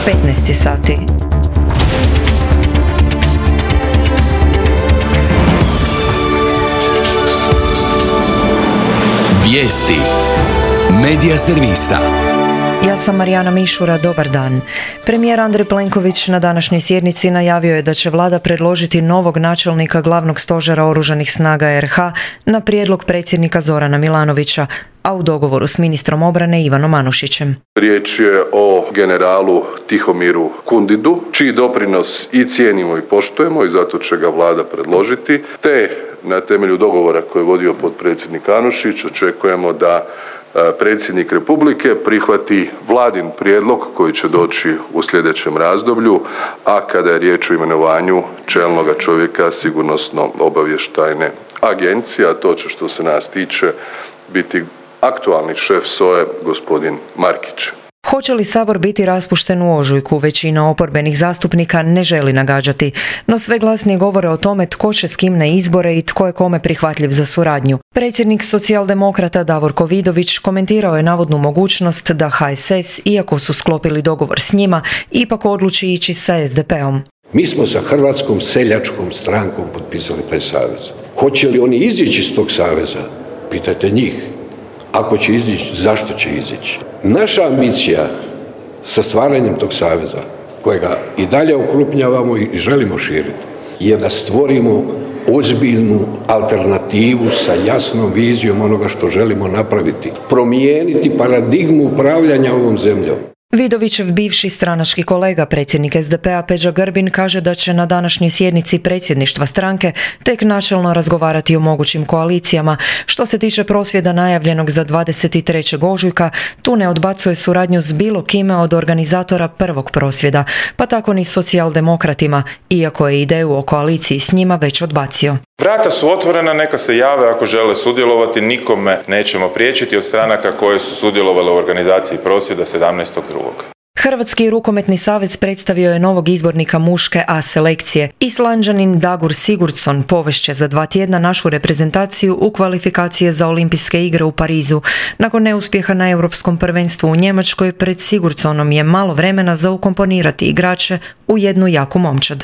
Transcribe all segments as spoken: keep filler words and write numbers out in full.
petnaest sati. Vijesti Medija servisa. Ja sam Marijana Mišura, dobar dan. Premijer Andrej Plenković na današnjoj sjednici najavio je da će vlada predložiti novog načelnika glavnog stožera Oružanih snaga er ha na prijedlog predsjednika Zorana Milanovića, a u dogovoru s ministrom obrane Ivanom Anušićem. Riječ je o generalu Tihomiru Kundidu, čiji doprinos i cijenimo i poštujemo i zato će ga vlada predložiti, te na temelju dogovora koje je vodio potpredsjednik Anušić očekujemo da predsjednik Republike prihvati vladin prijedlog koji će doći u sljedećem razdoblju, a kada je riječ o imenovanju čelnoga čovjeka sigurnosno-obavještajne agencije, a to će što se nas tiče biti aktualni šef es o e gospodin Markić. Hoće li Sabor biti raspušten u ožujku, većina oporbenih zastupnika ne želi nagađati, no sve glasnije govore o tome tko će s kim na izbore i tko je kome prihvatljiv za suradnju. Predsjednik socijaldemokrata Davorko Vidović komentirao je navodnu mogućnost da ha es es, iako su sklopili dogovor s njima, ipak odluči ići sa es de peom. Mi smo sa Hrvatskom seljačkom strankom potpisali taj savez. Hoće li oni izići iz tog saveza? Pitajte njih. Ako će izići, zašto će izići? Naša ambicija sa stvaranjem tog saveza, kojega i dalje okrupnjavamo i želimo širiti, je da stvorimo ozbiljnu alternativu sa jasnom vizijom onoga što želimo napraviti. Promijeniti paradigmu upravljanja ovom zemljom. Vidovićev bivši stranački kolega, predsjednik es de pea Peđa Grbin, kaže da će na današnjoj sjednici predsjedništva stranke tek načelno razgovarati o mogućim koalicijama. Što se tiče prosvjeda najavljenog za dvadeset trećeg ožujka, tu ne odbacuje suradnju s bilo kime od organizatora prvog prosvjeda, pa tako ni socijaldemokratima, iako je ideju o koaliciji s njima već odbacio. Vrata su otvorena, neka se jave ako žele sudjelovati, nikome nećemo priječiti od stranaka koje su sudjelovale u organizaciji prosvjeda sedamnaestog drugog Hrvatski rukometni savez predstavio je novog izbornika muške A selekcije. Islanđanin Dagur Sigurdsson povešće za dva tjedna našu reprezentaciju u kvalifikacije za olimpijske igre u Parizu. Nakon neuspjeha na europskom prvenstvu u Njemačkoj, pred Sigurdssonom je malo vremena za ukomponirati igrače u jednu jaku momčad.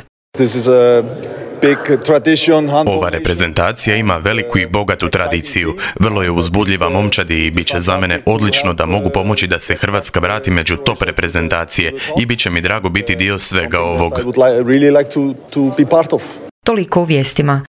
Ova reprezentacija ima veliku i bogatu tradiciju. Vrlo je uzbudljiva momčad i bit će za mene odlično da mogu pomoći da se Hrvatska vrati među top reprezentacije i bit će mi drago biti dio svega ovog. Toliko u vijestima.